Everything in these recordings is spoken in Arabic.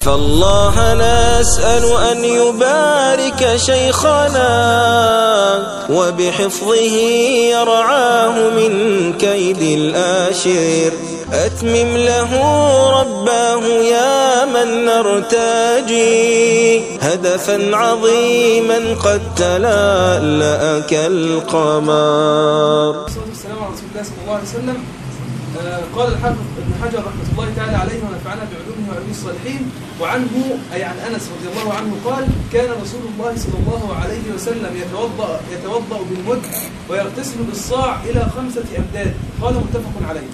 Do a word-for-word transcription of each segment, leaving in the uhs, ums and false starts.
فالله نسأل أن يبارك شيخنا وبحفظه يرعاه من كيد الآشر. أتمم له رباه يا من نرتجي هدفا عظيما قد تلألأ كالقمر. السلام على رسول الله صلى الله عليه وسلم. قال الحافظ ابن حجر رحمة الله تعالى عليه ونفعنا بعلومه وعلوم الصالحين. وعنه أي عن أنس رضي الله عنه قال: كان رسول الله صلى الله عليه وسلم يتوضأ يتوضأ بالمد ويغتسل بالصاع إلى خمسة أمداد. قال متفق عليه.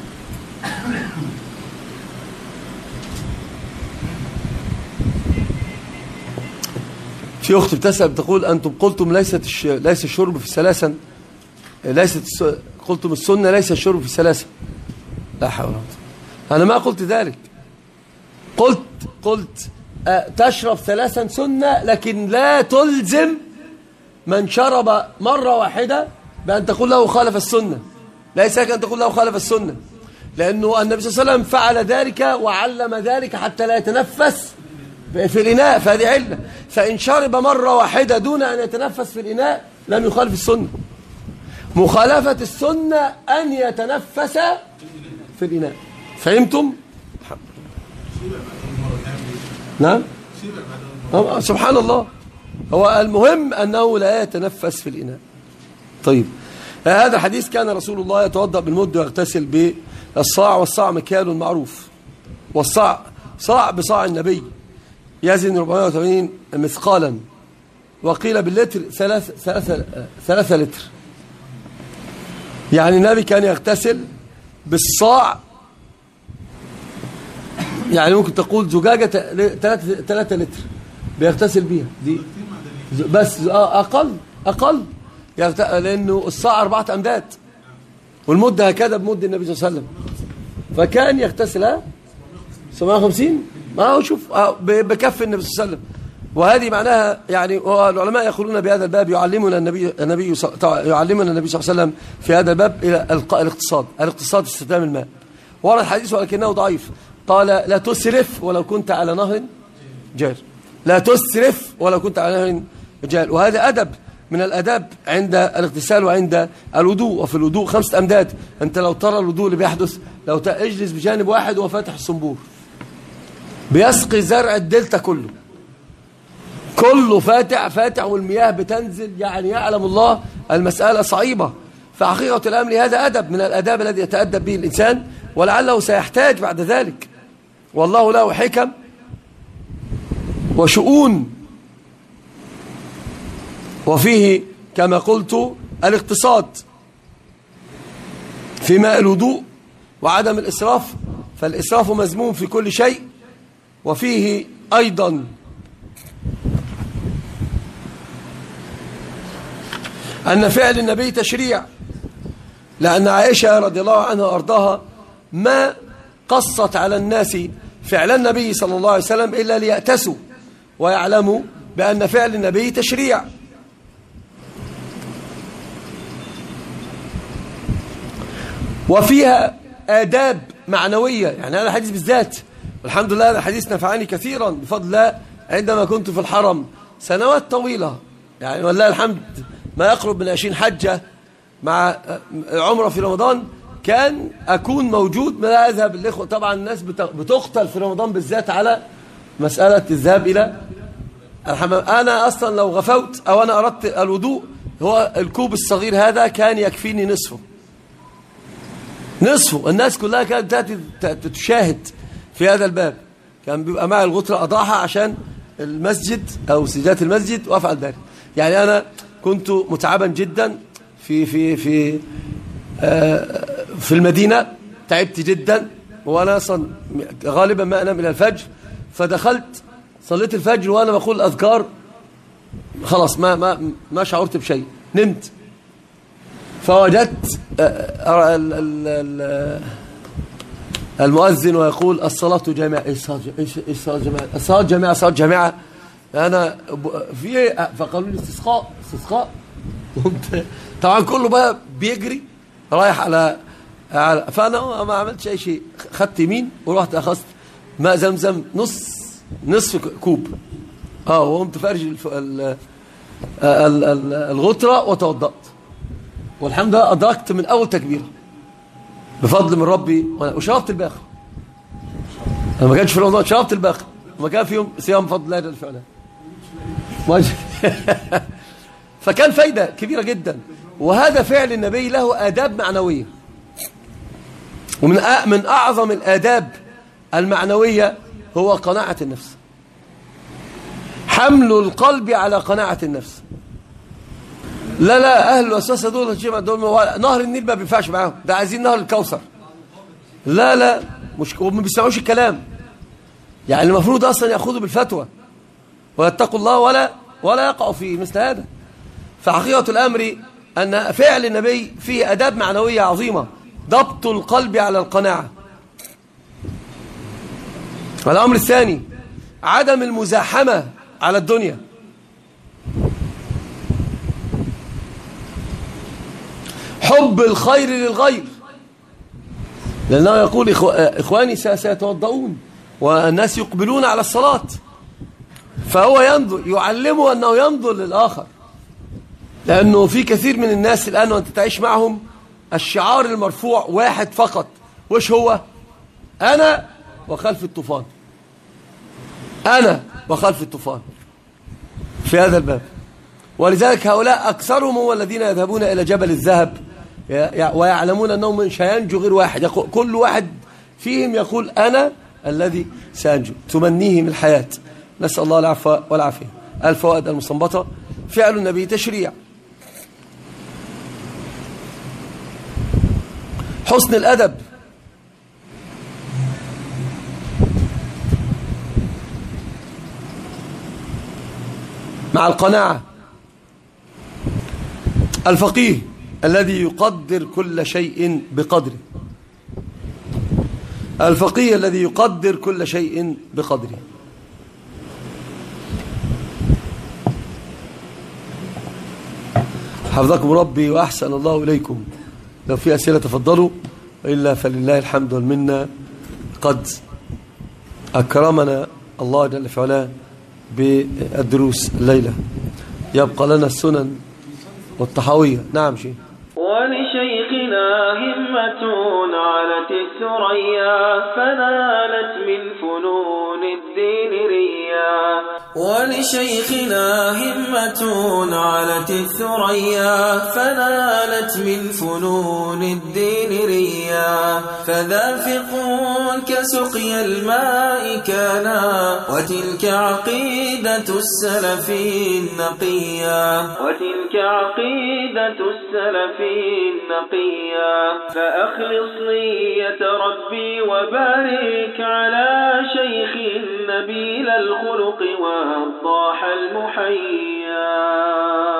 في أخت بتسأل بتقول: أنتم قلتم ليست الش... ليس الشرب في الثلاثة، ليست الس... قلتم السنة ليس الشرب في الثلاثة. لا حول ولا قوة. أنا ما قلت ذلك. قلت قلت أه تشرب ثلاثا سنة، لكن لا تلزم من شرب مرة واحدة بأن تقول له خالف السنة. ليس لك أن تقول له خالف السنة، لأنه النبي صلى الله عليه وسلم فعل ذلك وعلم ذلك حتى لا يتنفس في الإناء، فهذه علة. فإن شرب مرة واحدة دون أن يتنفس في الإناء لم يخالف السنة. مخالفة السنة أن يتنفس في الإناء. فهمتم؟ نعم؟ سبحان الله. هو المهم أنه لا يتنفس في الإناء. طيب، هذا الحديث: كان رسول الله يتوضأ بالمد ويغتسل بالصاع، والصاع مكيال معروف، والصاع صاع بصاع النبي يزن أربعمائة وثمانين مثقالا، وقيل باللتر ثلاثة ثلاثة ثلاثة لتر. يعني النبي كان يغتسل بالصاع، يعني ممكن تقول زجاجة ثلاثة ثلاثة لتر بيغتسل بيها دي، بس أقل أقل لأنه الصاع أربعة أمداد، والمدة هكذا بمد النبي صلى الله عليه وسلم، فكان يغتسلها سبعمائة وخمسين. ما هو شوف بكف النبي صلى الله عليه وسلم. وهذه معناها يعني العلماء يقولون بهذا الباب يعلمنا النبي النبي يعلمنا النبي صلى الله عليه وسلم في هذا الباب الى الاقتصاد الاقتصاد في استخدام الماء. ورد الحديث ولكنه ضعيف. قال: لا تسرف ولو كنت على نهر جار. لا تسرف ولو كنت على نهر جار. وهذا أدب من الأداب عند الاغتسال وعند الوضوء. وفي الوضوء خمسة أمداد. أنت لو ترى الوضوء اللي بيحدث، لو تجلس بجانب واحد وهو فاتح الصنبور بيسقي زرع الدلتا كله كله فاتح فاتح والمياه بتنزل، يعني يعلم الله المسألة صعيبة. فحقيقة الأمر هذا أدب من الأداب الذي يتأدب به الإنسان، ولعله سيحتاج بعد ذلك. والله له حكم وشؤون، وفيه كما قلت الاقتصاد في ماء الوضوء وعدم الإسراف، فالإسراف مذموم في كل شيء. وفيه أيضا أن فعل النبي تشريع، لأن عائشة رضي الله عنها وأرضاها ما قصت على الناس فعل النبي صلى الله عليه وسلم إلا ليأتسوا ويعلموا بأن فعل النبي تشريع. وفيها آداب معنوية، يعني هذا الحديث بالذات والحمد لله هذا الحديث نفعني كثيرا بفضل الله عندما كنت في الحرم سنوات طويلة، يعني والله الحمد ما يقرب من عشرين حجة مع عمرة في رمضان، كان أكون موجود. ما أذهب الإخوة طبعا الناس بتقتل في رمضان بالذات على مسألة الذهاب إلى الحمام. أنا أصلا لو غفوت أو أنا أردت الوضوء، هو الكوب الصغير هذا كان يكفيني نصفه نصفه. الناس كلها كانت تأتي تشاهد في هذا الباب، كان بيبقى معي الغطرة أضعها عشان المسجد أو سجادة المسجد وأفعل ذلك. يعني أنا كنت متعبا جدا في في في آه في المدينة، تعبت جدا، وأنا أصلا غالبا ما أنام إلى الفجر. فدخلت صليت الفجر وأنا بقول الأذكار، خلاص ما ما ما شعرت بشيء، نمت. فوجدت آه ال ال المؤذن ويقول: الصلاة جامعة. إيش الصلاة جامعة؟ الصلاة جامعة صلاة جامعة. أنا في فقالوا لي استسقاء استسقاء. طبعا كله بقى بيجري رايح على, على فأنا ما عملتش أي شيء. خدت يمين ورحت أخذت ماء زمزم نص نصف كوب اه وقمت فارج الف... ال... ال... ال... الغطرة وتوضأت، والحمد لله أدركت من أول تكبيرة بفضل من ربي، وشربت الباقي. أنا ما كانش في رمضان شربت الباقي، وما كان في يوم صيام بفضل الله جل وعلا. فكان فايدة كبيرة جدا. وهذا فعل النبي له آداب معنوية، ومن من أعظم الآداب المعنوية هو قناعة النفس، حمل القلب على قناعة النفس. لا لا أهل الوسوسة دول دول نهر النيل ما بينفعش معاهم، ده عايزين نهر الكوثر. لا لا مش وما بيسمعوش الكلام، يعني المفروض أصلا يأخذوا بالفتوى ويتقوا الله ولا ولا يقعوا في مثل هذا. فحقيقة الأمر أن فعل النبي فيه آداب معنوية عظيمة، ضبط القلب على القناعة. الأمر الثاني عدم المزاحمة على الدنيا. حب الخير للغير، لأنه يقول إخواني سيتوضؤون والناس يقبلون على الصلاة، فهو ينظر يعلمه أنه ينظر للآخر، لأنه في كثير من الناس الآن وأنت تعيش معهم الشعار المرفوع واحد فقط، وش هو؟ أنا وخلف الطوفان، أنا وخلف الطوفان في هذا الباب. ولذلك هؤلاء أكثرهم هو الذين يذهبون إلى جبل الذهب ويعلمون أنهم مش هينجو غير واحد، كل واحد فيهم يقول أنا الذي سأنجو، تمنيهم الحياة. نسأل الله العفو والعافية. الفوائد المستنبطة: فعل النبي تشريع، حسن الأدب، مع القناعة، الفقيه الذي يقدر كل شيء بقدره، الفقيه الذي يقدر كل شيء بقدره. حفظكم ربي وأحسن الله إليكم. لو في أسئلة تفضلوا، وإلا فلله الحمد والمنة، قد أكرمنا الله جل في علاه بالدروس الليلة. يبقى لنا السنن والطحاوية. نعم شيء. ولشيخنا همة علت الثريا فنالت من فنون الدين ريا، ولشيخنا همة علت الثريا فنالت من فنون الدين ريا، فذا فقه كسقي الماء كانا، وتلك عقيدة السلف النقيا، وتلك عقيدة السلف النقيا. فأخلص نية ربي وبارك على شيخ نبيل الخلق والضاح المحيا.